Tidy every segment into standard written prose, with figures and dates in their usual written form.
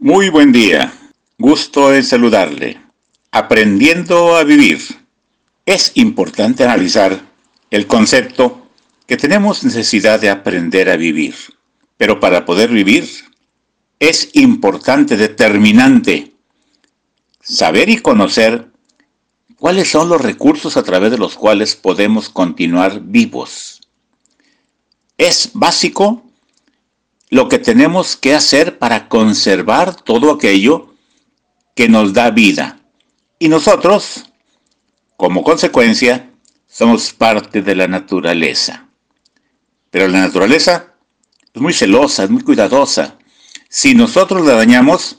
Muy buen día. Gusto en saludarle. Aprendiendo a vivir. Es importante analizar el concepto que tenemos necesidad de aprender a vivir. Pero para poder vivir es importante, determinante, saber y conocer cuáles son los recursos a través de los cuales podemos continuar vivos. Es básico lo que tenemos que hacer para conservar todo aquello que nos da vida. Y nosotros, como consecuencia, somos parte de la naturaleza. Pero la naturaleza es muy celosa, es muy cuidadosa. Si nosotros la dañamos,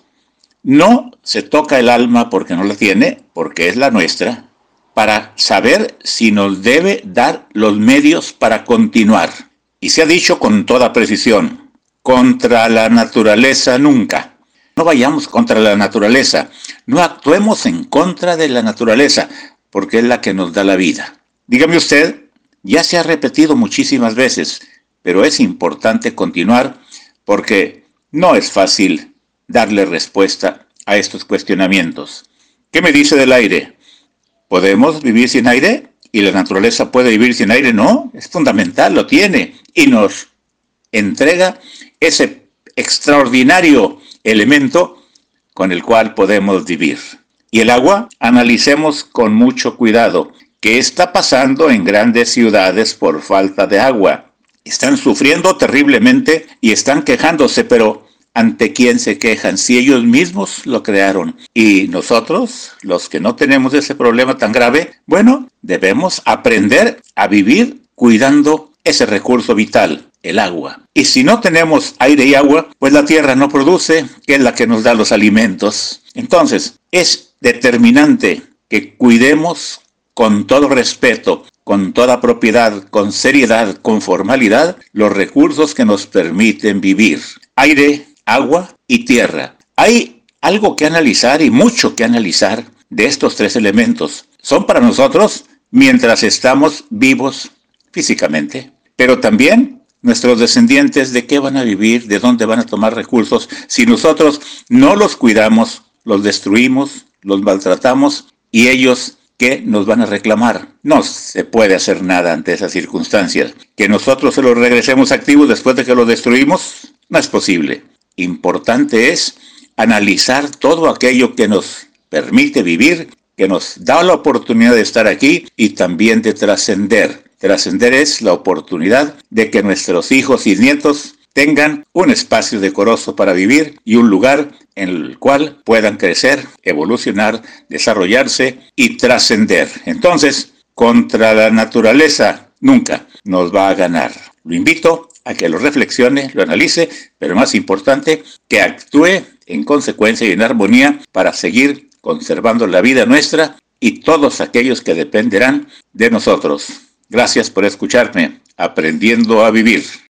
no se toca el alma porque no la tiene, porque es la nuestra, para saber si nos debe dar los medios para continuar. Y se ha dicho con toda precisión: contra la naturaleza nunca. No vayamos contra la naturaleza, no actuemos en contra de la naturaleza, porque es la que nos da la vida. Dígame usted, ya se ha repetido muchísimas veces, pero es importante continuar porque no es fácil darle respuesta a estos cuestionamientos. ¿Qué me dice del aire? ¿Podemos vivir sin aire? ¿Y la naturaleza puede vivir sin aire? No, es fundamental, lo tiene y nos entrega ese extraordinario elemento con el cual podemos vivir. Y el agua, analicemos con mucho cuidado. ¿Qué está pasando en grandes ciudades por falta de agua? Están sufriendo terriblemente y están quejándose, pero ¿ante quién se quejan? Si ellos mismos lo crearon. Y nosotros, los que no tenemos ese problema tan grave, bueno, debemos aprender a vivir cuidando ese recurso vital, el agua. Y si no tenemos aire y agua, pues la tierra no produce, que es la que nos da los alimentos. Entonces, es determinante que cuidemos con todo respeto, con toda propiedad, con seriedad, con formalidad, los recursos que nos permiten vivir. Aire, agua y tierra. Hay algo que analizar y mucho que analizar de estos tres elementos. Son para nosotros mientras estamos vivos físicamente, pero también nuestros descendientes, ¿de qué van a vivir? ¿De dónde van a tomar recursos? Si nosotros no los cuidamos, los destruimos, los maltratamos, y ellos, ¿qué nos van a reclamar? No se puede hacer nada ante esas circunstancias. Que nosotros se los regresemos activos después de que los destruimos, no es posible. Importante es analizar todo aquello que nos permite vivir, que nos da la oportunidad de estar aquí y también de trascender. Trascender es la oportunidad de que nuestros hijos y nietos tengan un espacio decoroso para vivir y un lugar en el cual puedan crecer, evolucionar, desarrollarse y trascender. Entonces, contra la naturaleza nunca nos va a ganar. Lo invito a que lo reflexione, lo analice, pero más importante, que actúe en consecuencia y en armonía para seguir conservando la vida nuestra y todos aquellos que dependerán de nosotros. Gracias por escucharme, aprendiendo a vivir.